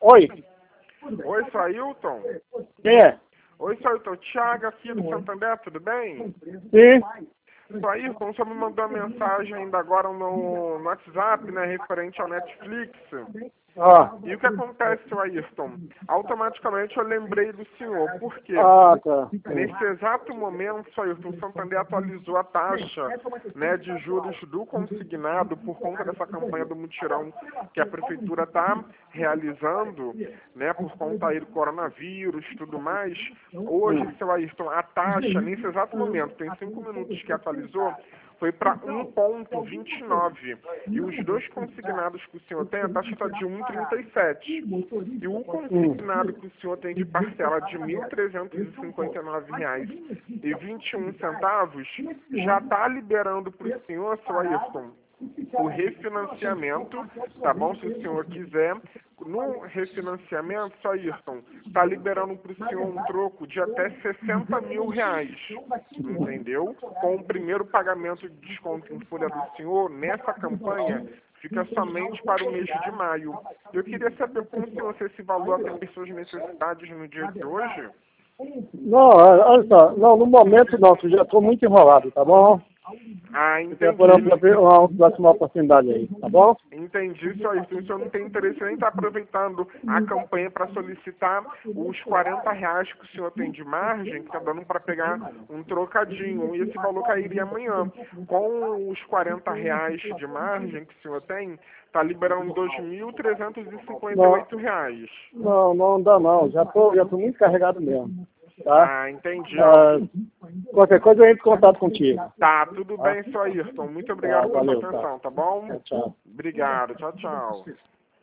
Oi, Oi, seu Ailton? quem é? Oi, seu Ailton. Thiago aqui do Santander, tudo bem? Sim. Seu Ailton, só me mandou uma mensagem ainda agora no WhatsApp, né, referente ao Netflix. Ah, E o que acontece, seu Ayrton? Automaticamente eu lembrei do senhor. Por quê? tá. Nesse exato momento, seu Ayrton, o Santander atualizou a taxa, né, de juros do consignado por conta dessa campanha do mutirão que a prefeitura está realizando, né, por conta aí do coronavírus e tudo mais. Hoje, seu Ayrton, a taxa, nesse exato momento, tem 5 minutos que atualizou, foi para 1,29. E os dois consignados que o senhor tem, a taxa está de 1,37. E o consignado que o senhor tem de parcela de R$ 1.359,21 já está liberando para o senhor, seu Ayrton, o refinanciamento, tá bom? Se o senhor quiser, no refinanciamento, só Ayrton, tá liberando para o senhor um troco de até R$ 60 mil, entendeu? Com o primeiro pagamento de desconto em folha do senhor, nessa campanha, fica somente para o mês de maio. Eu queria saber como o senhor, se esse valor atende suas necessidades no dia de hoje. Não, olha só, não, no momento não, que eu já estou muito enrolado, tá bom? Ah, Quer por entendi. uma próxima oportunidade aí, tá bom? Entendi, só isso. O senhor não tem interesse nem estar aproveitando a campanha para solicitar os R$ 40 que o senhor tem de margem, que está dando para pegar um trocadinho, e esse valor cairia amanhã. Com os R$ 40 de margem que o senhor tem, está liberando R$ 2.358. Não dá não, já tô muito carregado mesmo, tá? Ah, entendi. Qualquer coisa eu entro em contato contigo. Tá, tudo bem, só Ayrton. Muito obrigado pela sua Valeu, atenção, tá bom? Tchau. Obrigado. Tchau, tchau.